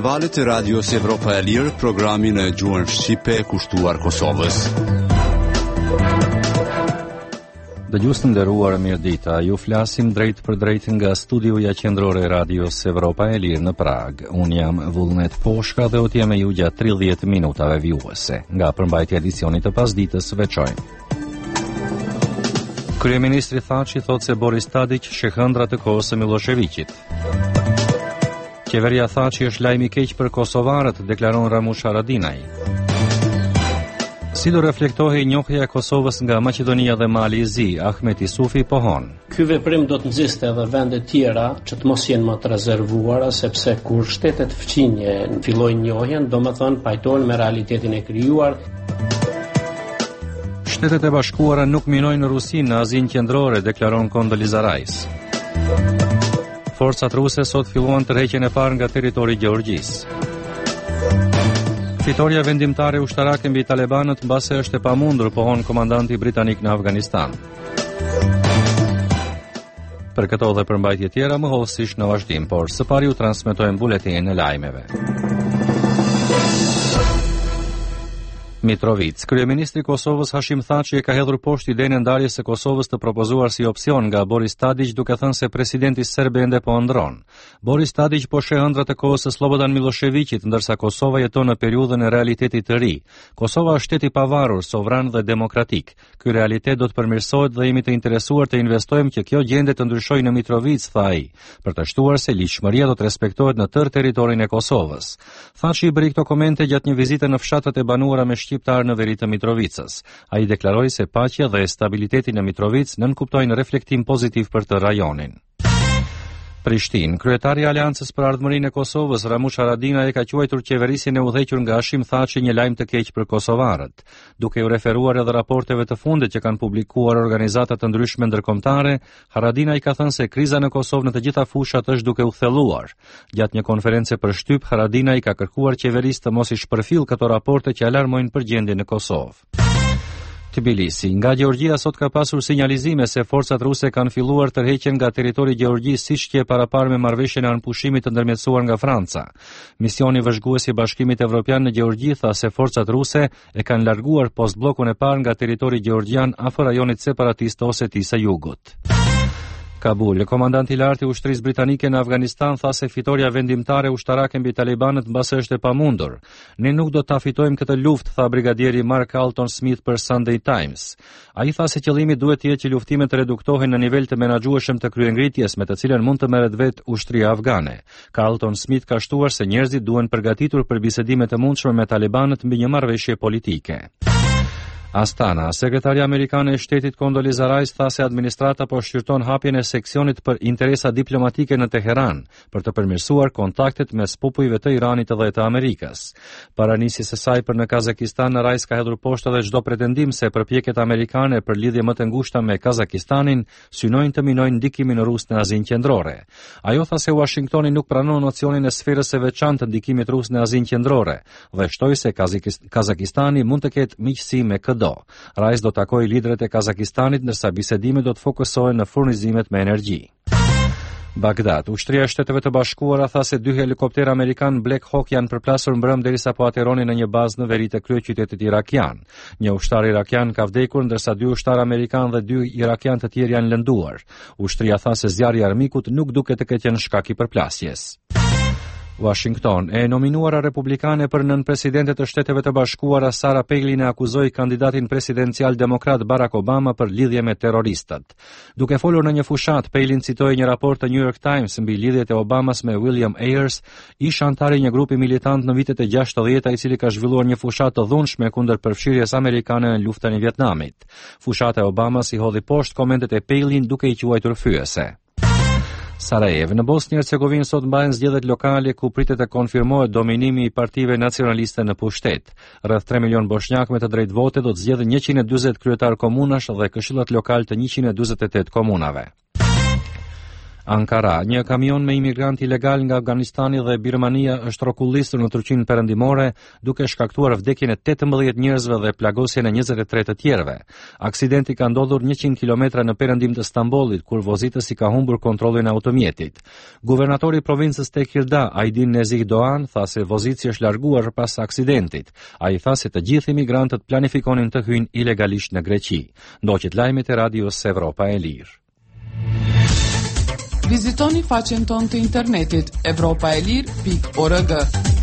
valët e Radios Evropa e Lirë, programin e gjuhën shqipe kushtuar Kosovës. Dëgjues të nderuar, mirëdita. Ju flasim drejt për drejt nga studioja qendrore e Radios Evropa e Lirë në Prag. Unë jam Vullnet Poshka dhe do të jem me ju gjatë 30 minutave vjuese nga përmbajtja e edicionit të pasdites veçor. Kryeministri Thaçi thotë se Boris Tadić sheh ëndra të kohës së Miloševićit. Qeveria Thaçi është lajm i keq për kosovarët, deklaron Ramush Haradinaj. Si do reflektohej njohja e Kosovës nga Maqedonia dhe Mali i Zi, Ahmet Isufi pohon. Ky veprim do të nxiste edhe vende tjera që të mos jenë më të rezervuara, sepse kur shtetet fqinje fillojnë njohjen, domethënë pajtohen me realitetin e krijuar. Shtetet e Bashkuara nuk minojnë Rusinë në Azinë Qendrore, deklaron Condoleezza Rice. Forcat ruse sot filluan tërheqjen e parë nga territori i Gjeorgjisë. Fitoria vendimtare ushtarake mbi talibanët mbase është e pamundur, pohon komandanti britanik në Afganistan. Për këto dhe përmbajtje tjera më hollësisht në vazhdim, por së pari ju transmetojmë buletinin e lajmeve. Mitrovica. Kryeministri i Kosovës Hashim Thaçi e ka hedhur poshtë idenë e ndarjes së Kosovës të propozuar si opsion nga Boris Tadić, duke thënë se presidenti serb ende po ndron. Boris Tadić po sheh ëndrat e kohës së Slobodan Miloševićit, ndërsa Kosova jeton në periudhën e realitetit të ri. Kosova është shtet i pavarur, sovran dhe demokratik. Ky realitet do të përmirësohet dhe jemi të interesuar të investojmë që kjo gjendje të ndryshojë në Mitrovica, tha ai, për të shtuar se ligjshmëria do të respektohet në tërë territorin e Kosovës. Thaçi bëri këto komente gjatë një vizite në fshatet e banuara me shqiptar në veri të Mitrovicës. Ai deklaroi se paqja dhe stabiliteti në Mitrovicë nënkuptojnë reflektim pozitiv për të rajonin. Prishtinë. Kryetari i Aleancës për Ardhmërinë e Kosovës, Ramush Haradinaj, ka quajtur qeverisjen e udhëhequr nga Hashim Thaçi një lajm të keq për kosovarët. Duke u referuar edhe raporteve të fundit që kanë publikuar organizata të ndryshme ndërkombëtare, Haradinaj ka thënë se kriza në Kosovë në të gjitha fushat është duke u thelluar. Gjatë një konferencë për shtyp, Haradinaj ka kërkuar qeverisë të mos i shpërfillë këto raporte që alarmojnë për gjendjen në Kosovë. Tbilisi. Nga Gjeorgjia sot ka pasur sinjalizime se forcat ruse kanë filluar tërheqjen nga territori i Gjeorgjisë siç që e paraparë me marrëveshjen e anëpushimit të ndërmjetësuar nga Franca. Misioni vëzhgues i Bashkimit Evropian në Gjeorgji tha se forcat ruse e kanë larguar postbllokun e parë nga territori gjeorgjian afër rajonit separatist të Osetisë së Jugut. Kabul. Komandanti i lartë i ushtrisë britanike në Afganistan tha se fitoria vendimtare ushtarake mbi talibanët mbase është e pamundur. Ne nuk do ta fitojmë këtë luftë, tha brigadieri Mark Alton Smith për Sunday Times. Ai tha se qëllimi duhet të jetë që luftimet të reduktohen në nivel të menaxhueshëm të kryengritjes me të cilën mund të merret vetë ushtria afgane. Alton Smith ka shtuar se njerëzit duhen përgatitur për bisedime të mundshme me talibanët mbi një marrëveshje politike. Astana. Sekretaria amerikane e shtetit Condoleezza Rice tha se administrata po shqyrton hapjen e seksionit për interesa diplomatike në Teheran për të përmirësuar kontaktet mes popujve të Iranit dhe të Amerikës. Para nisjes së saj për në Kazakistan, Rice ka hedhur poshtë edhe çdo pretendim se përpjekjet amerikane për lidhje më të ngushta me Kazakistanin synojnë të minojnë ndikimin rus në Azinë Qendrore. Ajo tha se Washingtoni nuk pranon nocionin e sferës së veçantë të ndikimit rus në Azinë Qendrore dhe shtoi se Kazakistani mund të ketë miqësi me KD. Rice do takojë liderët e Kazakistanit, ndërsa bisedimet do të fokusohen në furnizimet me energji. Bagdad. Ushtria e Shteteve të Bashkuara tha se 2 helikopterë amerikan Black Hawk janë përplasur mbrëm derisa po ateronin në një bazë në veri të kryeqytetit irakian. Një ushtar irakian ka vdekur, ndërsa 2 ushtarë amerikan dhe 2 irakian të tjerë janë lënduar. Ushtria tha se zjarri i armikut nuk duket të ketë qenë shkak i përplasjes. Washington. E nominuara republikane për nën presidente të Shteteve të Bashkuara Sarah Palin e akuzoi kandidatin presidencial demokrat Barack Obama për lidhje me terroristët. Duke folur në një fushat, Palin citoi një raport të New York Times mbi lidhjet e Obamas me William Ayers, ish antar i një grupi militant në vitet e 60-ta i cili ka zhvilluar një fushat të dhunshme kundër përfshirjes amerikane në luftën e Vietnamit. Fushata e Obamas i hodhi poshtë komentet e Palin duke i quajtur fyese. Sarajevo. Në Bosnjë Hercegovinë sot mbahen zgjedhjet lokale ku pritet të konfirmohet dominimi i partive nacionaliste në pushtet. Rreth 3 milion bosnjak me të drejtë vote do të zgjedhin 140 kryetar komunash dhe këshillat lokale të 148 komunave. Ankara, një kamion me imigrant ilegal nga Afganistani dhe Birmania është rrokullisur në Turqinë Perëndimore, duke shkaktuar vdekjen e 18 njerëzve dhe plagosjen e 23 të tjerëve. Aksidenti ka ndodhur 100 kilometra në perëndim të Stambollit, kur vozitësi ka humbur kontrollin e automjetit. Guvernatori i provincës Tekirdağ, Aydin Nezih Doğan, tha se vozitësi është larguar pas aksidentit. Ai tha se të gjithë imigrantët planifikonin të hyjnë ilegalisht në Greqi. Ndoqet lajmet e radios Evropa e Lirë. Vizitoni faqen tonë të internetit evropaelir.org.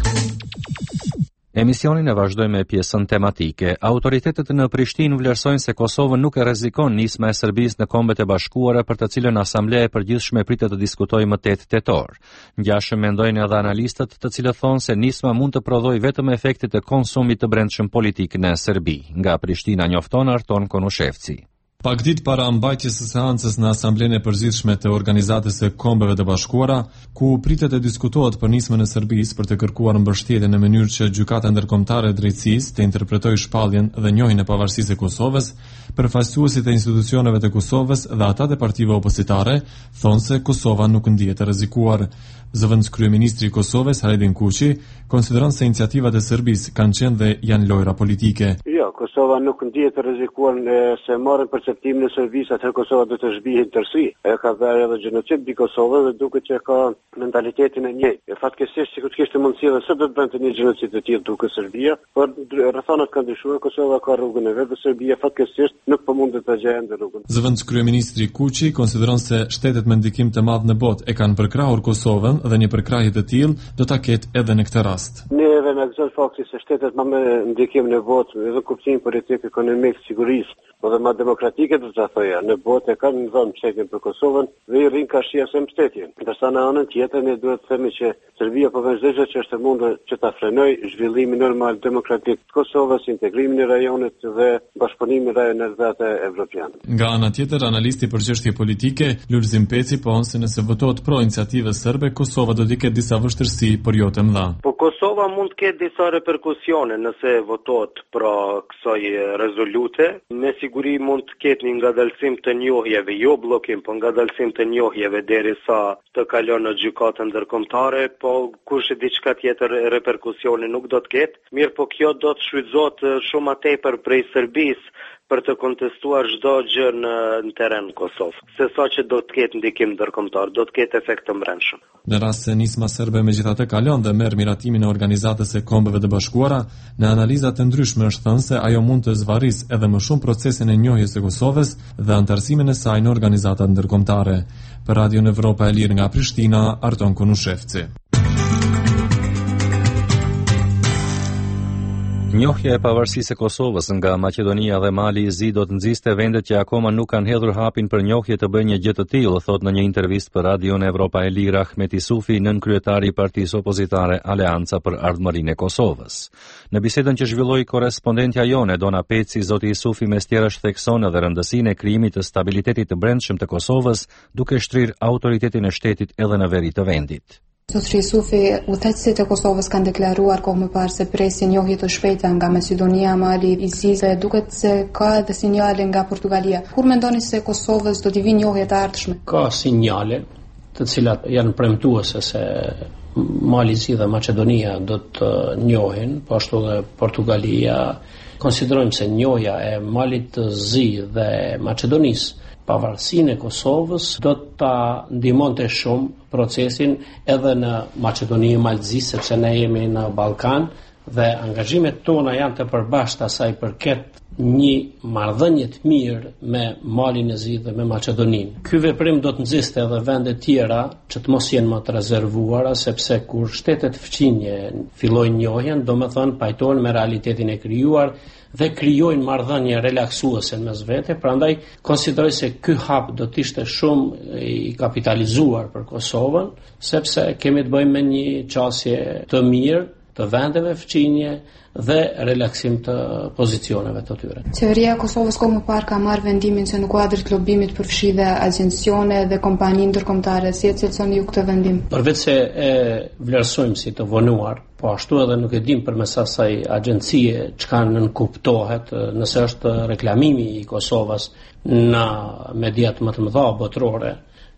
Emisionin e vazhdojmë me pjesën tematike. Autoritetet në Prishtinë vlerësojnë se Kosova nuk e rrezikon nisma e Serbisë në Kombet e Bashkuara, për të cilën Asamblea e Përgjithshme pritet të diskutojë më 8 tetor. Ngjashëm mendojnë edhe analistët, të cilët thonë se nisma mund të prodhojë vetëm efektet e konsumit të brendshëm politik në Serbi. Nga Prishtina njofton Arton Konushevci. Pak ditë para mbajtjes së seancës në Asamblenë e Përgjithshme të Organizatës së Kombeve të Bashkuara, ku pritet të diskutohet për nismën e Serbisë për të kërkuar mbështetje në mënyrë që Gjykata Ndërkombëtare e Drejtësisë të interpretojë shpalljen dhe njohjen e pavarësisë e Kosovës, përfaqësuesit e institucioneve të Kosovës dhe ata të partive opozitare thonë se Kosova nuk ndihet e rrezikuar. Zëvendës kryeministri i Kosovës, Hajdin Kuqi, konsideron se iniciativat e Serbisë kanë qenë dhe janë lojra politike. Jo, Kosova nuk ndihet e rrezikuar se marrin perceptimin e Serbisë, atë Kosova do të zhbihet tërësi. E ka bërë edhe genocid në Kosovë dhe duket që ka mentalitetin e njëjtë. Fatkeqësisht sikur të kishte mundësi edhe se do të bënte një genocid të tillë duke Serbia, por rrethonat kanë ndryshuar, Kosova ka rrugën e vet dhe Serbia fatkeqësisht nuk po mundet të gjejë ndër rrugën. Zëvendës kryeministri Kuqi konsideron se shtetet me ndikim të madh në botë e kanë përkrahur Kosovën dhe një përkrahje të tillë do ta ketë edhe në këtë rast. Neve me gëzon fakti se shtetet më me ndikim në botë, edhe kuptim politik, ekonomik, sigurisë, dhe më demokratike do të thoya, në botë kanë dhënë mbështetjen për Kosovën dhe i rrin kashia se mbështetjen. Ndërsa në anën tjetër ne duhet të themi që Serbia po vazhdon që është e mundur që ta frenojë zhvillimin normal demokratik të Kosovës, integrimin e rajonit dhe bashkëpunimin e rajoneve evropiane. Nga ana tjetër, analisti për çështje politike Lulzim Peci po se nëse votohet pro iniciativës serbe, Kosova do të ketë disa vështirësi, por jo të mëdha. Po Kosova mund të ketë disa reperkusione nëse votohet pro kësaj rezolute. Me siguri mund të ketë një ngadalësim të njohjeve, jo bllokim, po ngadalësim të njohjeve derisa të kalon në gjykatën ndërkombëtare, po kush e di çka tjetër reperkusione nuk do të ketë. Mirë, po kjo do të shfrytëzohet shumë më tepër prej Serbisë për të kontestuar çdo gjë në terren në Kosovë. Se sa që do të ketë ndikim ndërkombëtar, do të ketë efekt të brendshëm. Në rast se nisma serbe megjithatë kalon dhe merr miratimin e Organizatës së Kombeve të Bashkuara, në analiza të ndryshme është thënë se ajo mund të zvarrisë edhe më shumë procesin e njohjes së Kosovës dhe antarësimin e saj në organizata ndërkombëtare. Për Radio Evropa e Lirë nga Prishtina, Arton Konushevci. Njohja e pavarësisë e Kosovës nga Maqedonia dhe Mali i Zi do të nxjiste vendet që akoma nuk kanë hedhur hapin për njohje të bëjnë një gjë të tillë, thot në një intervistë për Radio Evropa e Lirë Ahmet Isufi, nënkryetari i partisë opozitare Aleanca për Ardhmërinë e Kosovës. Në bisedën që zhvilloi korrespondentja jone Dona Peci, zoti Isufi mes tjerësh thekson edhe rëndësinë e krijimit të stabilitetit të brendshëm të Kosovës, duke shtrirë autoritetin e shtetit edhe në veri të vendit. Zotri Sufi, udhëheqësit e Kosovës kanë deklaruar kohë më parë se presin njohje të shpejta nga Maqedonia, Mali i Zi, dhe duket se ka edhe sinjale nga Portugalia. Kur mendoni se Kosovës do t'i vinë njohje të ardhshme? Ka sinjale të cilat janë premtuese se Mali i Zi dhe Maqedonia do të njohin, po ashtu dhe Portugalia. Konsiderojmë se njohja e Malit të Zi dhe Maqedonisë pavarësinë e Kosovës do ta ndihmonte shumë procesin edhe në Maqedoni e Malzi, sepse ne jemi në Ballkan dhe angazhimet tona janë të përbashkëta sa i përket një marrëdhënie të mirë me Malin e Zi dhe me Maqedoninë. Ky veprim do të nxjiste edhe vende tjera që të mos jenë më të rezervuara, sepse kur shtetet fqinje fillojnë njohjen, domethënë pajtohen me realitetin e krijuar dhe krijojnë marrëdhënie relaksuese mes vete. Prandaj konsideroj se ky hap do të ishte shumë i kapitalizuar për Kosovën, sepse kemi të bëjmë me një qasje të mirë të vendeve fqinje dhe relaksim të pozicioneve të tyre. Qeveria e Kosovës kohë më parë ka marrë vendimin se në kuadër lobimit përfshi dhe agjencione dhe kompani ndërkombëtare. Si e cilësoni ju këtë vendim? Përveç se e vlerësojmë si të vonuar, po ashtu edhe nuk e dim përmes asaj agjencie çka nënkuptohet, nëse është reklamimi i Kosovës në mediat më të mëdha botërore,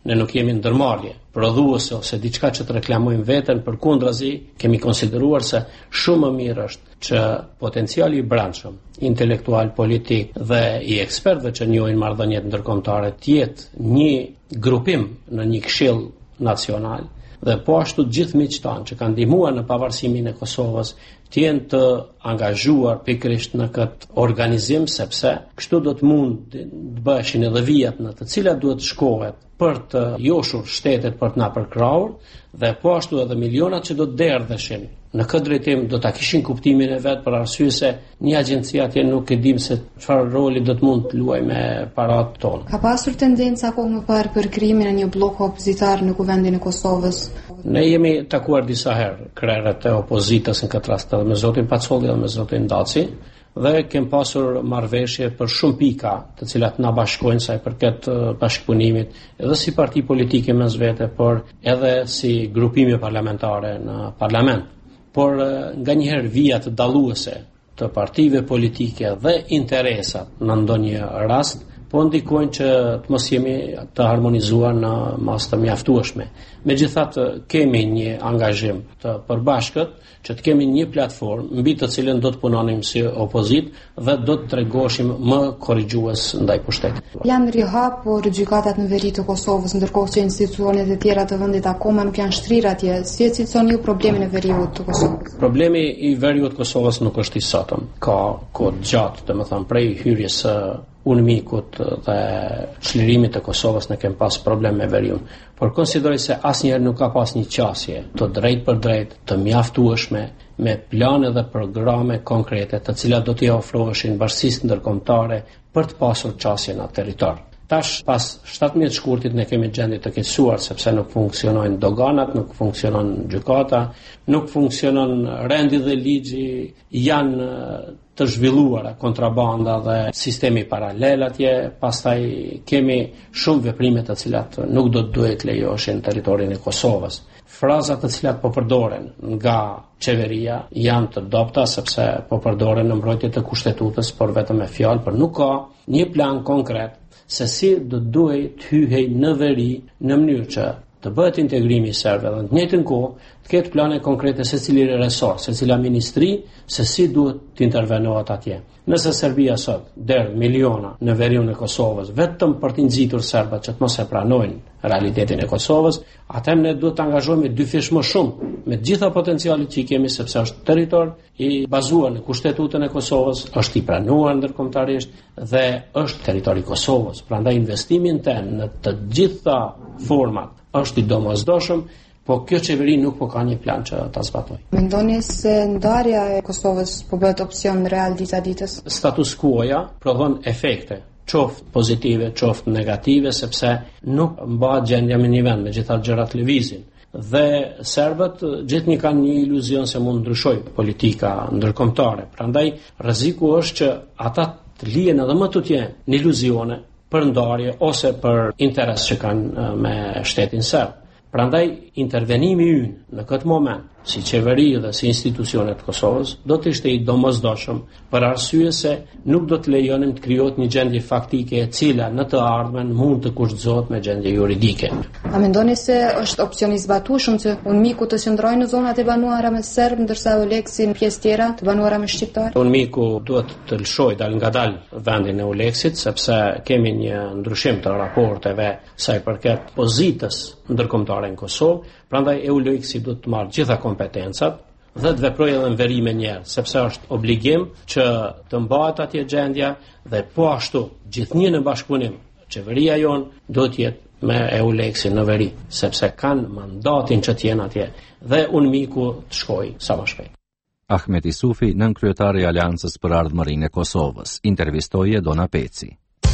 ne nuk jemi ndërmarrje prodhuese ose diçka që të reklamojmë veten, përkundrazi kemi konsideruar se shumë më mirë është që potenciali i brendshëm, intelektual, politik dhe i ekspertëve që njohin marrëdhëniet ndërkombëtare të jetë një grupim në një këshill nacional dhe po ashtu gjithë miqtë tanë që kanë ndihmuar në pavarësimin e Kosovës të jenë të angazhuar pikërisht në këtë organizim, sepse kështu do të mund të bëheshin edhe vijat në të cilat duhet shkohet për të joshur shtetet për të na përkrahur dhe po ashtu edhe milionat që do të derdheshin në këtë drejtim do ta kishin kuptimin e vet, për arsye se një agjenci atje nuk e dim se çfarë roli do të mund të luajë me paratë tonë. Ka pasur tendenca kohë më parë për krijimin e një bloku opozitar në kuvendin e Kosovës. Ne jemi takuar disa herë krerët e opozitës në këtë rast edhe me zotin Pacolli dhe me zotin Daci dhe kem pasur marrëveshje për shumë pika të cilat na bashkojnë sa i përket bashkëpunimit edhe si parti politike mes vete, por edhe si grupime parlamentare në parlament. Por nga njëherë vijat dalluese të partive politike dhe interesat në ndonjë rast po ndikojnë që të mos jemi të harmonizuar në mas të mjaftueshme. Megjithatë kemi një angazhim të përbashkët që të kemi një platformë mbi të cilën do të punonim si opozitë dhe do të tregoshim më korrigjues ndaj pushtetit. Janë rihapur gjykatat në veri të Kosovës, ndërkohë që institucionet e tjera të vendit akoma nuk janë shtrirë atje. Si e cilësoni ju problemin e veriut të Kosovës? Problemi i veriut të Kosovës nuk është i sotëm. Ka kohë gjatë, domethënë prej hyrjes së UNMIK-ut dhe çlirimit të Kosovës ne kemi pas problem me veriun. Por konsideroj se asnjëherë nuk ka pas një qasje të drejtë për drejtë, të mjaftueshme me plane dhe programe konkrete të cilat do t'i ofroheshin bashkisë ndërkombëtare për të pasur qasje në territor. Tash pas 17 shkurtit ne kemi gjendje të keqësuar sepse nuk funksionojnë doganat, nuk funksionon gjykata, nuk funksionon rendi dhe ligji, janë të zhvilluara kontrabanda dhe sistemi paralel atje, pastaj kemi shumë veprime të cilat nuk do të duhet lejoheshin në territorin e Kosovës. Frazat të cilat po përdoren nga qeveria janë të dobta sepse po përdoren në mbrojtje të kushtetutës, por vetëm me fjalë, por nuk ka një plan konkret se si do duhej të hyhej në veri në mënyrë që të bëhet integrimi i serbëve dhe në të njëjtën kohë të ketë plane konkrete se cili resort, se cila ministri, se si duhet të intervenohet atje. Nëse Serbia sot derdh miliona në veriun e Kosovës vetëm për të nxitur serbët që të mos e pranojnë realitetin e Kosovës, atëherë ne duhet të angazhohemi dy fish më shumë me të gjitha potencialet që i kemi, sepse është territor i bazuar në kushtetutën e Kosovës, është i pranuar ndërkombëtarisht dhe është territori i Kosovës. Prandaj investimin në të gjitha format është i domosdoshëm, po kjo qeveri nuk po ka një plan që ta zbatoj. Mendoni se ndarja e Kosovës po bëhet opsion real dita ditës? Status quo-ja prodhon efekte, qoftë pozitive, qoftë negative, sepse nuk mbahet gjendja me një vend, megjithatë gjërat lëvizin. Dhe serbët gjithnjë kanë një iluzion se mund ndryshojë politika ndërkombëtare. Prandaj rreziku është që ata të lihen edhe më tutje në iluzione për ndarje ose për interes që kanë me shtetin serb. Prandaj intervenimi ynë në këtë moment, si qeveri dhe si institucionet të Kosovës, do të ishte i domosdoshëm për arsye se nuk do të lejonim të krijohet një gjendje faktike e cila në të ardhmen mund të kushtzohet me gjendje juridike. A mendoni se është opsion i zbatueshëm që UNMIK-u të qëndrojë në zonat e banuara me serb, ndërsa EULEX-i në pjesë tjera të banuara me shqiptar? UNMIK-u duhet të lëshojë dal ngadal vendin e EULEX-it, sepse kemi një ndryshim të raporteve sa i përket pozitës ndërkombëtare në Kosovë. Prandaj EULEX-i do të marrë gjitha kompetencat dhe të veprojë edhe në veri me njerë, sepse është obligim që të mbahet atje gjendja dhe po ashtu gjithnjë në bashkëpunim. Qeveria jonë do të jetë me EULEX-in në veri, sepse kanë mandatin që të jenë atje dhe UNMIK-u të shkojë sa më shpejt. Ahmet Isufi, nënkryetari i Aleancës për Ardhmërinë e Kosovës, intervistoi Dona Peci.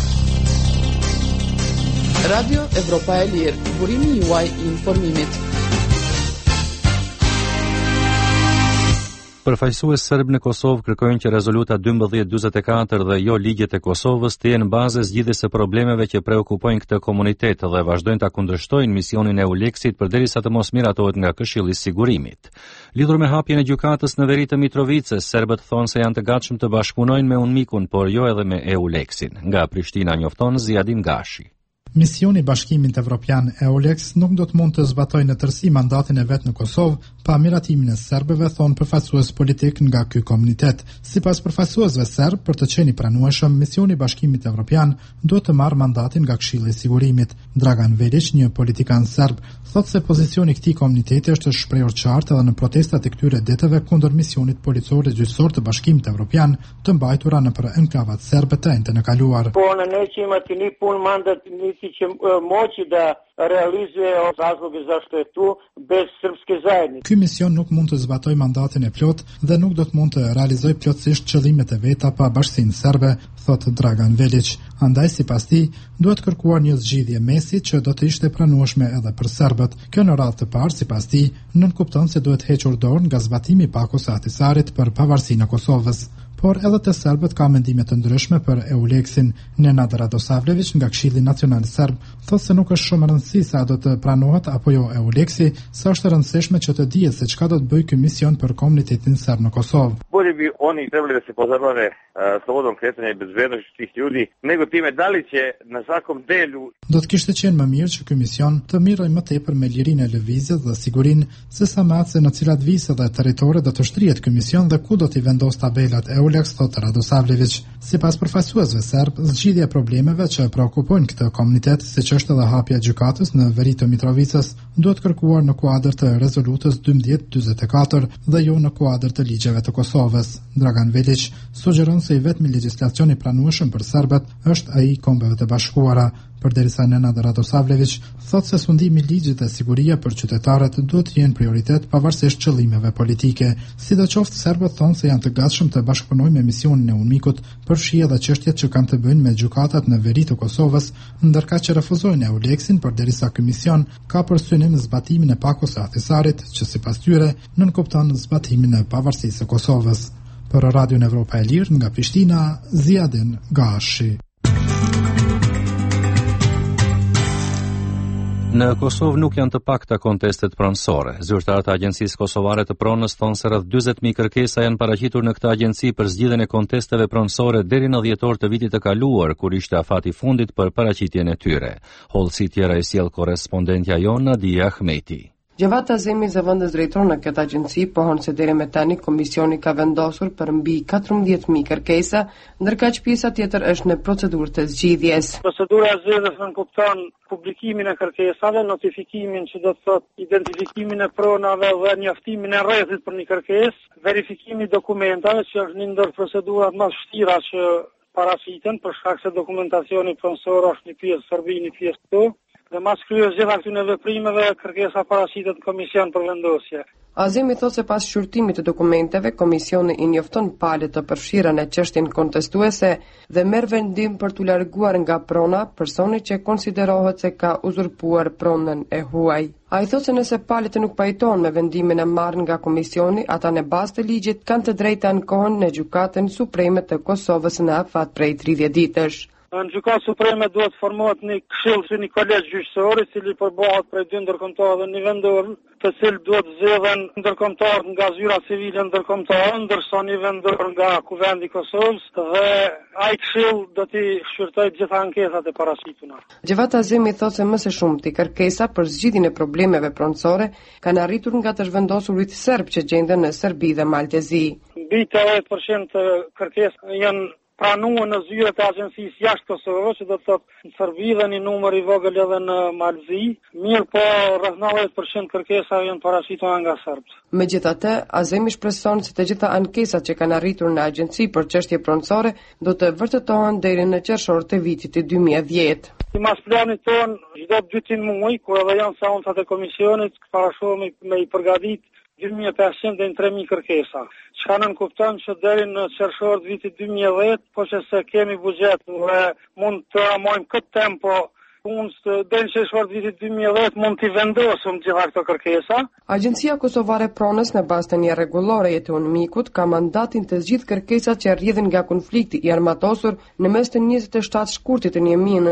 Radio Evropa e Lirë, burimi juaj i informimit. Përfaqësues serb në Kosovë kërkojnë që rezoluta 1244 dhe jo ligjet e Kosovës të jenë bazë zgjidhjes së problemeve që preokupojnë këtë komunitet dhe vazhdojnë ta kundërshtojnë misionin e EULEX-it përderisa të mos miratohet nga Këshilli i Sigurimit. Lidhur me hapjen e gjykatës në veri të Mitrovicës, serbët thonë se janë të gatshëm të bashkëpunojnë me UNMIK-un, por jo edhe me EULEX-in. Nga Prishtina njofton Ziadin Gashi. Misioni i Bashkimit Evropian EULEX nuk do të mund të zbatojë në tërësi mandatin e vet në Kosovë pa miratimin e serbëve, thon përfaqësues politik nga ky komunitet. Sipas përfaqësuesve serb, për të qenë i pranueshëm, misioni i Bashkimit Evropian duhet të marrë mandatin nga Këshilli i Sigurimit. Dragan Velić, një politikan serb, thotë se pozicioni i këtij komuniteti është shprehur qartë edhe në protestat e këtyre ditëve kundër misionit policor dhe gjyqësor të Bashkimit Evropian të mbajtura nëpër enklavat serbe të entën e kaluar. Po në ne që ima të një punë mandat niti që moći da realizuje razloge zašto je tu bez srpske zajednice. Ky mision nuk mund të zbatojë mandatin e plot dhe nuk do të mund të realizojë plotësisht qëllimet e veta pa bashkësinë serbe, thot Dragan Velić. Andaj sipas tij duhet kërkuar një zgjidhje mesi që do të ishte pranueshme edhe për serbët. Kjo në radhë të parë sipas tij nënkupton se duhet hequr dorë nga zbatimi i Pakos Ahtisarit për pavarësinë e Kosovës. Por edhe të serbët ka mendime të ndryshme për EULEX-in. Nenad Radosavljević nga Këshilli Nacional Serb thotë se nuk është shumë rëndësi sa do të pranohet apo jo EULEX-i, sa është rëndësishme që të dihet se çka do të bëjë ky mision për komunitetin serb në Kosovë. Bolje bi oni trebali da se pozabave slobodom kretanja i bezbednošću tih ljudi, nego time da li će na svakom delu. Do të kishte qenë më mirë që ky mision të mirrojë më tepër me lirinë e lëvizjes dhe sigurinë, sesa me atë se në cilat vise dhe territore do të shtrihet ky mision dhe ku do t'i vendos tabelat EULEX, thot Radosavljević. Sipas përfaqësuesve serb, zgjidhja e problemeve që preokupojnë këtë komunitet, siç është edhe hapja e gjykatës në veri të Mitrovicës, duhet kërkuar në kuadër të rezolutës 1244 dhe jo në kuadër të ligjeve të Kosovës. Dragan Velić sugjeron se i vetmi legjislacion i pranueshëm për serbët është ai i Kombeve të Bashkuara. Përderisa Nenad Radosavljević thotë se sundimi i ligjit dhe siguria për qytetarët duhet të jenë prioritet pavarësisht qëllimeve politike. Sidoqoftë serbët thonë se janë të gatshëm të bashkëpunojnë me misionin e UNMIK-ut, përfshi edhe çështjet që kanë të bëjnë me gjykatat në veri të Kosovës, ndërkaq që refuzojnë EULEX-in përderisa ky mision ka për synim zbatimin e Pakos Ahtisarit, që sipas tyre nënkupton zbatimin e pavarësisë së Kosovës. Për Radion Evropa e Lirë nga Prishtina, Ziadin Gashi. Në Kosovë nuk janë të pakta kontestet pronësore. Zyrtarët e Agjencisë Kosovare të Pronës thonë se rreth 40.000 kërkesa janë paraqitur në këtë agjenci për zgjidhjen e kontesteve pronësore deri në dhjetor të vitit të kaluar, kur ishte afati i fundit për paraqitjen e tyre. Hollësi tjera i sjell korrespondentja jon Nadia Ahmeti. Gjavat Azemi, zëvendës drejtor në këtë agjenci, pohon se deri me tani komisioni ka vendosur për mbi 14.000 kërkesa, ndërkaq pjesa tjetër është në procedurë të zgjidhjes. Procedura e zgjedhjes nënkupton publikimin e kërkesave, notifikimin që do të thotë identifikimin e pronave dhe njoftimin e rrethit për një kërkesë, verifikimi i dokumentave, që është një ndër procedurat më të vështira që paraqiten për shkak se dokumentacioni pronësor është një pjesë serbi, një pjesë këtu. Dhe mas kryes gjitha këtyre veprimeve, kërkesa paraqitet në komision për vendosje. Azemi thotë se pas shqyrtimit të dokumenteve, komisioni i njofton palët të përfshira në çështjen kontestuese dhe merr vendim për t'u larguar nga prona personi që konsiderohet se ka uzurpuar pronën e huaj. Ai thotë se nëse palët nuk pajtohen me vendimin e marrë nga komisioni, ata në bazë të ligjit kanë të drejtë ankohen në Gjykatën Supreme të Kosovës në afat prej 30 ditësh. Në Gjykatë Supreme duhet formohet një këshill si një kolegj gjyqësor, i cili përbohet prej 2 ndërkombëtarë dhe një vendor, të cilët duhet zgjedhen ndërkombëtarë nga zyra civile ndërkombëtare, ndërsa një vendor nga Kuvendi i Kosovës, dhe ai këshill do t'i shqyrtojë gjitha ankesat e paraqituna. Gjavat Azemi thotë se më së shumti kërkesa për zgjidhjen e problemeve pronësore kanë arritur nga të zhvendosurit serb që gjenden në Serbi dhe Maltezi. Mbi 80% të kërkesave janë pranuar në zyrat e agjencisë jashtë Kosovës, që do të thotë në Serbi dhe një numër i vogël edhe në Malzi, mirë po rreth 90% kërkesa janë paraqitura nga serbët. Megjithatë, Azemi shpreson se të gjitha ankesat që kanë arritur në agjenci për çështje pronësore do të vërtetohen deri në qershor të vitit të 2010. Sipas planit ton, çdo 2 muaj, kur edhe janë seancat e komisionit, parashohemi me i përgatit 2.500 dhe 3.000 kërkesa. Çka nënkupton që deri në qershor të vitit 2010, po që se kemi buxhet dhe mund të amojmë këtë tempo, deri në qershor të vitit 2010 mund t'i vendosëm gjitha këto kërkesa. Agjencia Kosovare Pronës në bazë të një rregulloreje të UNMIK-ut ka mandatin të zgjidhë kërkesat që rrjedhin nga konflikti i armatosur në mes të 27 shkurtit të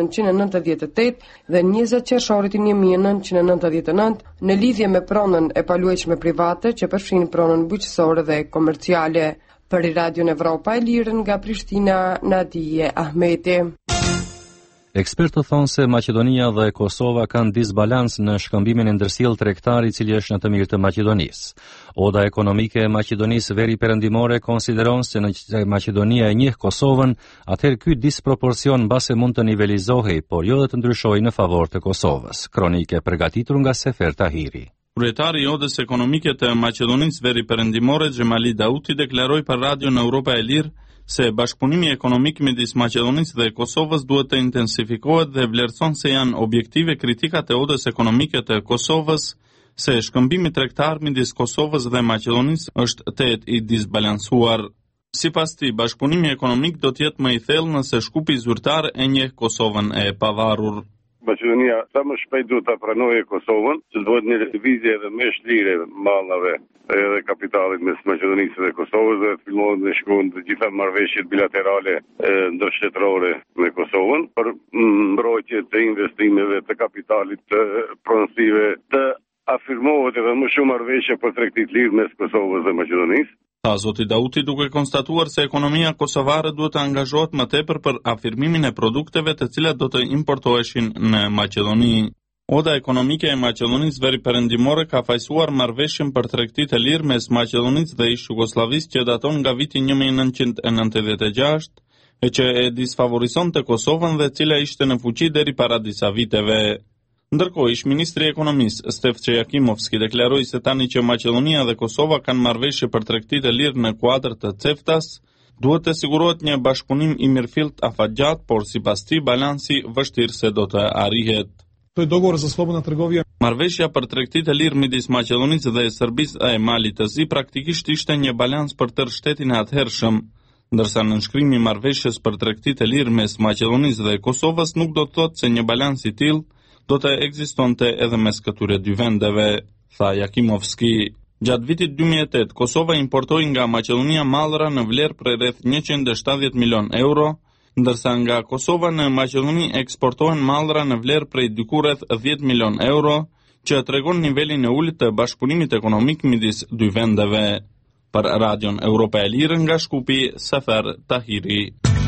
1998 dhe 20 qershorit të 1999 në lidhje me pronën e paluajtshme private që përfshin pronën bujqësore dhe komerciale. Për Radion Evropa e Lirë nga Prishtina, Nadije Ahmeti. Ekspertët thonë se Maqedonia dhe Kosova kanë disbalans në shkëmbimin e ndërsjellë tregtar i cili është në të mirë të Maqedonisë. Oda ekonomike e Maqedonisë veri perëndimore konsideron se në Maqedonia e njeh Kosovën, atëherë ky disproporcion mbase mund të nivelizohej, por jo dhe të ndryshojë në favor të Kosovës. Kronike përgatitur nga Sefer Tahiri. Kryetari i Odës Ekonomike të Maqedonisë veri perëndimore Xhemali Dauti deklaroi për Radio në Europa e Lirë se bashkëpunimi ekonomik midis Maqedonisë dhe Kosovës duhet të intensifikohet dhe vlerëson se janë objektive kritikat e Odës Ekonomike të Kosovës se shkëmbimi tregtar midis Kosovës dhe Maqedonisë është tetë i disbalansuar. Sipas tij, bashkëpunimi ekonomik do të jetë më i thellë nëse shkupi zyrtar e njeh Kosovën e pavarur. Maqedonia sa më shpejt duhet ta pranojë Kosovën, që të bëhet një lëvizje edhe më shlire mallave edhe kapitalit mes Maqedonisë dhe Kosovës dhe të fillohen të shkojnë të gjitha marrëveshjet bilaterale ndërshtetërore me Kosovën për mbrojtje të investimeve të kapitalit të pronësive, të afirmohet edhe më shumë marrëveshje për tregtit lirë mes Kosovës dhe Maqedonisë. Tha zoti Dauti duke konstatuar se ekonomia kosovare duhet të angazhohet më tepër për afirmimin e produkteve të cilat do të importoheshin në Maqedoni. Oda ekonomike e Maqedonisë veri perëndimore ka fajsuar marrëveshjen për tregtit e lirë mes Maqedonisë dhe ish Jugosllavisë që daton nga viti 1996 e që e disfavorizonte Kosovën dhe cila ishte në fuqi deri para disa viteve. Ndërkohë, ish-ministri i ekonomisë Stefče Jakimovski deklaroi se tani që Maqedonia dhe Kosova kanë marrëveshje për tregtit e lirë në kuadër të CEFTA-s, duhet të sigurohet një bashkëpunim i mirëfillt afatgjat, por sipas tij balansi vështirë se do të arrihet. Marrëveshja për tregtit e lirë midis Maqedonisë dhe Serbisë e Malit të Zi praktikisht ishte një balans për tërë shtetin e atëhershëm, ndërsa nënshkrimi i marrëveshjes për tregtit e lirë mes Maqedonisë dhe Kosovës nuk do të thotë se një balans i tillë do të ekzistonte edhe mes këtyre dy vendeve, tha Jakimovski. Gjatë vitit 2008, Kosova importoi nga Maqedonia mallra në vlerë prej rreth 170 milion euro, ndërsa nga Kosova në Maqedoni eksportohen mallra në vlerë prej diku rreth 10 milion euro, që tregon nivelin e ulët të bashkëpunimit ekonomik midis dy vendeve. Për Radion Europa e Lirë nga Shkupi, Sefer Tahiri.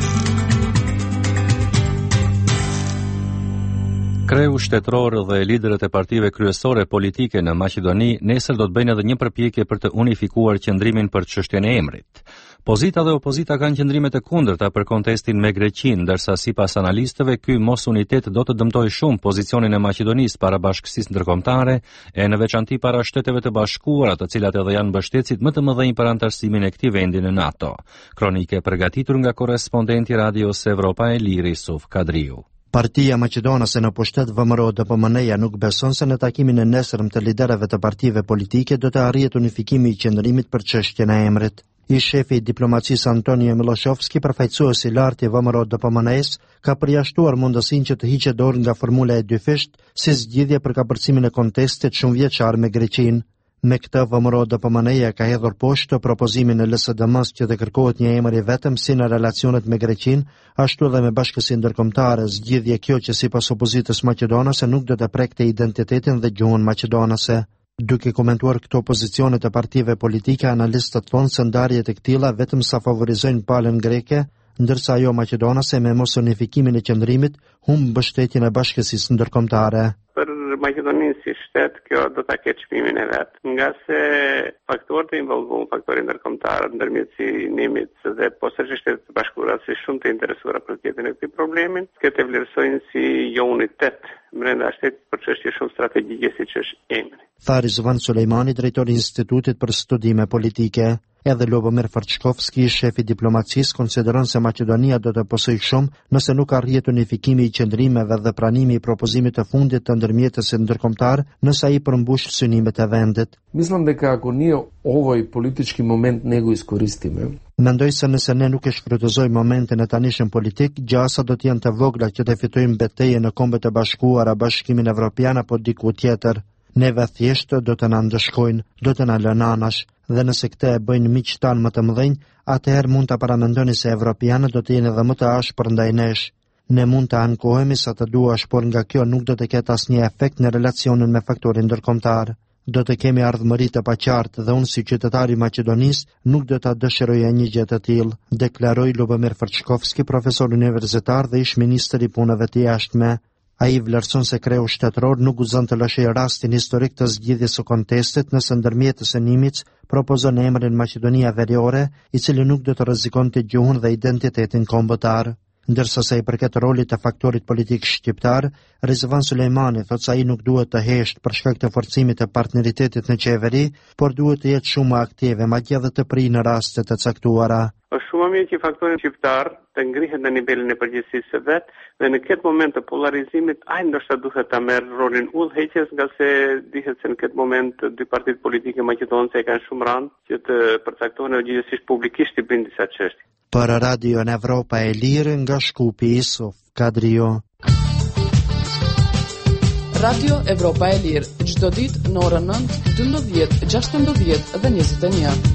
Kreu shtetëror dhe liderët e partive kryesore politike në Maqedoni nesër do të bëjnë edhe një përpjekje për të unifikuar qëndrimin për çështjen e emrit. Pozita dhe opozita kanë qëndrime të kundërta për kontestin me Greqinë, ndërsa sipas analistëve ky mos unitet do të dëmtojë shumë pozicionin e Maqedonisë para bashkësisë ndërkombëtare e në veçanti para Shteteve të Bashkuara, të cilat edhe janë mbështetësit më të mëdhenj për anëtarësimin e këtij vendi në NATO. Kronike përgatitur nga korrespondenti Radios Evropa e Liri Suf Kadriu. Partia Maqedonase në pushtet VMRO DPMN-ja nuk beson se në takimin e nesërm të liderëve të partive politike do të arrihet unifikimi i qëndrimit për çështjen e emrit. Ish shefi i diplomacisë Antonio Miloshovski, përfaqësuesi i lartë i VMRO DPMN-s, ka përjashtuar mundësinë që të hiqet dorë nga formula e dyfisht si zgjidhje për kapërcimin e kontestit shumëvjeçar me Greqinë. Me këtë VMRO DPMN-ja ka hedhur poshtë propozimin e LSDM-s që të kërkohet një emër i vetëm si në relacionet me Greqinë, ashtu edhe me bashkësinë ndërkombëtare, zgjidhje kjo që sipas opozitës maqedonase nuk do të prekte identitetin dhe gjuhën maqedonase. Duke komentuar këto pozicione të partive politike, analistët thonë se ndarjet e këtilla vetëm sa favorizojnë palën greke, ndërsa ajo maqedonase me mos unifikimin e qëndrimit humb mbështetjen e bashkësisë ndërkombëtare. Maqedoninë si shtet, kjo do ta ketë çmimin e vet, nga se faktorët e involvuar, faktorët ndërkombëtar ndërmjet sinimit dhe posaçërisht Shtetet e Bashkuara si shumë të interesuara për zgjedhjen e këtij problemin, këtë vlerësojnë si jo unitet brenda shtetit për çështje shumë strategjike siç është emri. Tha Rizvan Sulejmani, drejtori i Institutit për Studime Politike. Edhe Lubomir Farçkovski, shefi diplomacisë, konsideron se Maqedonia do të posojë shumë nëse nuk arrihet unifikimi i qëndrimeve dhe pranimi i propozimit të fundit të ndërmjetësit ndërkombëtar nëse ai përmbush synimet e vendit. Mislim дека ако ние овој политички момент не го искористиме, mendoj se nëse ne nuk e shfrytëzojmë momentin e tanishëm politik, gjasa do të jenë të vogla që të fitojmë betejën në Kombet e Bashkuara, Bashkimin Evropian apo diku tjetër. Neve thjesht do të na ndëshkojnë, do të na lënë anash, dhe nëse këtë e bëjnë miq tan më të mëdhenj, atëherë mund ta paramendoni se evropianët do të jenë edhe më të ashpër ndaj nesh. Ne mund të ankohemi sa të duash, por nga kjo nuk do të ketë asnjë efekt në relacionin me faktorin ndërkombëtar. do të kemi ardhmëri të paqartë dhe unë si qytetar i Maqedonisë nuk do ta dëshiroja një gjë të tillë, deklaroi Lubomir Frçkovski, profesor universitar dhe ish ministër i punëve të jashtme. Ai vlerëson se kreu shtetëror nuk guzon të lëshojë rastin historik të zgjidhjes së kontestit nëse ndërmjetës e Nimitz propozon emrin Maqedonia Veriore, i cili nuk do të rrezikonte gjuhën dhe identitetin kombëtar. Ndërsa sa i përket rolit të faktorit politik shqiptar, Rizvan Sulejmani thotë se ai nuk duhet të hesht për shkak të forcimit të partneritetit në qeveri, por duhet të jetë shumë aktive, madje edhe të prijë në raste të caktuara. Është shumë mirë që faktori shqiptar të ngrihet në nivelin e përgjegjësisë së vet dhe në këtë moment të polarizimit ai ndoshta duhet ta merr rolin udhëheqës, nga se dihet se në këtë moment dy partitë politike maqedonëse kanë shumë rënd që të përcaktohen gjithsesi publikisht i bën disa çështje. Për Radio në Evropa e Lirë nga Shkupi Isuf Kadrio. Radio Evropa e Lirë, çdo ditë në orën 9, 12, 16 dhe 21.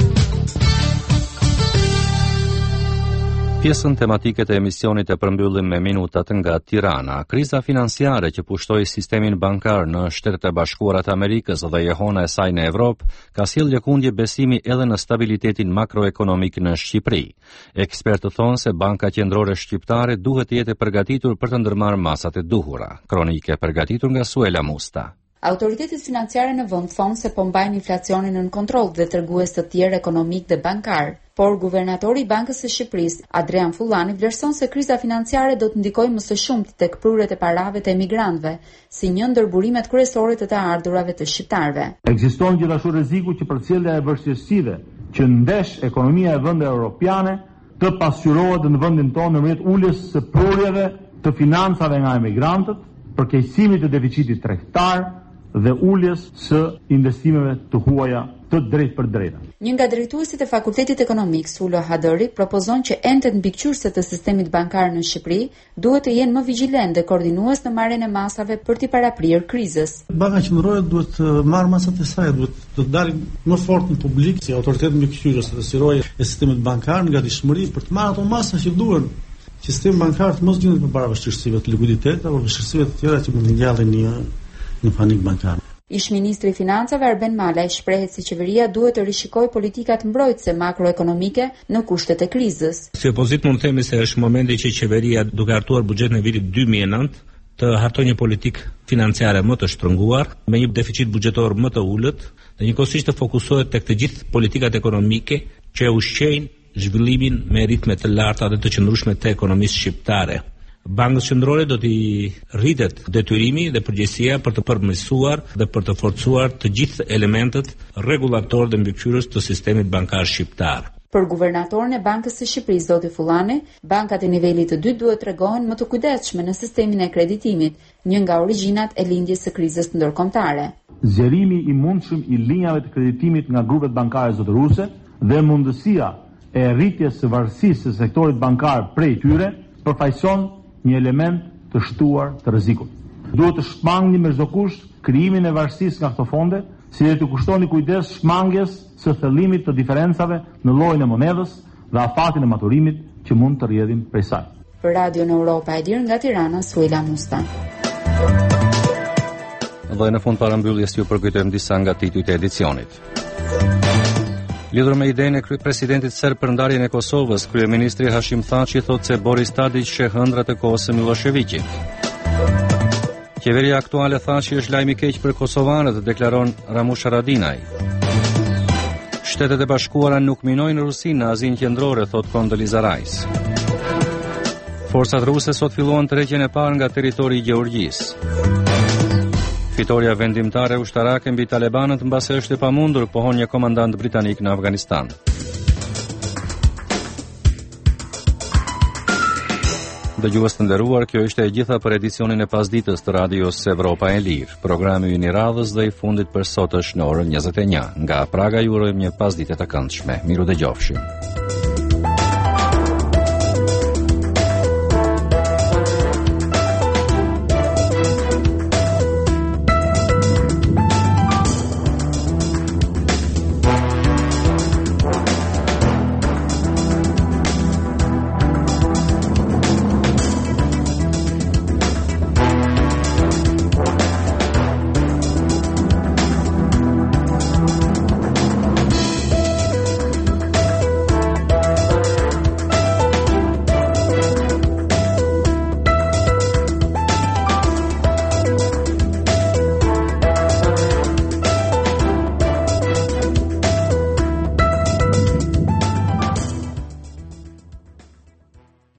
Pjesën tematike të emisionit e përmbyllim me minutat nga Tirana. Kriza financiare që pushtoi sistemin bankar në Shtetet e Bashkuara të Amerikës dhe jehona e saj në Evropë ka sjellë lëkundje besimi edhe në stabilitetin makroekonomik në Shqipëri. Ekspertët thonë se Banka Qendrore Shqiptare duhet të jetë e përgatitur për të ndërmarrë masat e duhura. Kronike përgatitur nga Suela Musta. Autoritetet financiare në vend thonë se po mbajnë inflacionin nën kontroll dhe tregues të tjerë ekonomik dhe bankar. Por guvernatori i Bankës së Shqipërisë, Adrian Fullani, vlerëson se kriza financiare do të ndikojë më së shumti tek prurjet e parave të emigrantëve, si një ndër burimet kryesore të ardhurave të shqiptarëve. Ekziston gjithashtu rreziku që përcjellja e vështirësive që ndesh ekonomia e vendeve europiane të pasqyrohet në vendin tonë nëpërmjet uljes së prurjeve të financave nga emigrantët, përkeqësimit të deficitit tregtar dhe uljes së investimeve të huaja të drejt për drejta. Një nga drejtuesit e Fakultetit Ekonomik, Sulo Hadëri, propozon që entet mbikëqyrëse të sistemit bankar në Shqipëri duhet të jenë më vigjilent dhe koordinues në marrjen e masave për t'i paraprirë krizës. Banka Qendrore duhet të marrë masat e saj, duhet të dalë më fort në publik si autoritet mbikëqyrës të sirojë e sistemit bankar nga gatishmëri për të marrë ato masa që duhen. Sistemi bankar të mos gjendet përpara vështirësive të likuiditetit apo vështirësive të tjera që mund të ngjallin një panik bankar. Ish ministri i Financave Arben Malaj shprehet se qeveria duhet të rishikojë politikat mbrojtëse makroekonomike në kushtet e krizës. Si opozit mund të themi se është momenti që qeveria, duke hartuar buxhetin e vitit 2009, të hartojë një politikë financiare më të shtrënguar, me një deficit buxhetor më të ulët, dhe njëkohësisht të fokusohet tek të gjithë politikat ekonomike që ushqejnë zhvillimin me ritme të larta dhe të qëndrueshme të ekonomisë shqiptare. Bankës Qendrore do t'i rritet detyrimi dhe përgjegjësia për të përmirësuar dhe për të forcuar të gjithë elementët rregullator dhe mbikëqyrës të sistemit bankar shqiptar. Për guvernatorin e Bankës së Shqipërisë Zoti Fullani, bankat e nivelit të dytë duhet tregohen më të kujdesshme në sistemin e kreditimit, një nga origjinat e lindjes së krizës ndërkombëtare. Zgjerimi i mundshëm i linjave të kreditimit nga grupet bankare zotëruese dhe mundësia e rritjes së varësisë së sektorit bankar prej tyre përfaqëson një element të shtuar të rrezikut. Duhet të shmangni me çdo kusht krijimin e varësisë nga këto fonde, si dhe të kushtoni kujdes shmangjes së thellimit të diferencave në llojin e monedhës dhe afatin e maturimit që mund të rrjedhin prej saj. Për Radio në Europa e Lirë nga Tirana, Suela Musta. Dhe në fund parambyljes ju përkujtojmë disa nga titujt e edicionit. Lidhur me idenë e kryepresidentit serb për ndarjen e Kosovës, kryeministri Hashim Thaçi thotë se Boris Tadić sheh ëndrat e kohës së Miloševićit. Qeveria aktuale Thaçi është lajm i keq për kosovanët, deklaron Ramush Haradinaj. Shtetet e Bashkuara nuk minojnë Rusinë në Azinë Qendrore, thot Condoleezza Rice. Forcat ruse sot filluan tërheqjen e parë nga territori i Gjeorgjisë. Fitoria vendimtare ushtarake mbi talebanët mbase është e pamundur, pohon një komandant britanik në Afganistan. Dëgjues të nderuar, kjo ishte e gjitha për edicionin e pasditës të radios Evropa e Lirë. Programi ynë i radhës dhe i fundit për sot është në orën 21. Nga Praga ju urojmë një pasditë të këndshme. Miru dëgjofshim.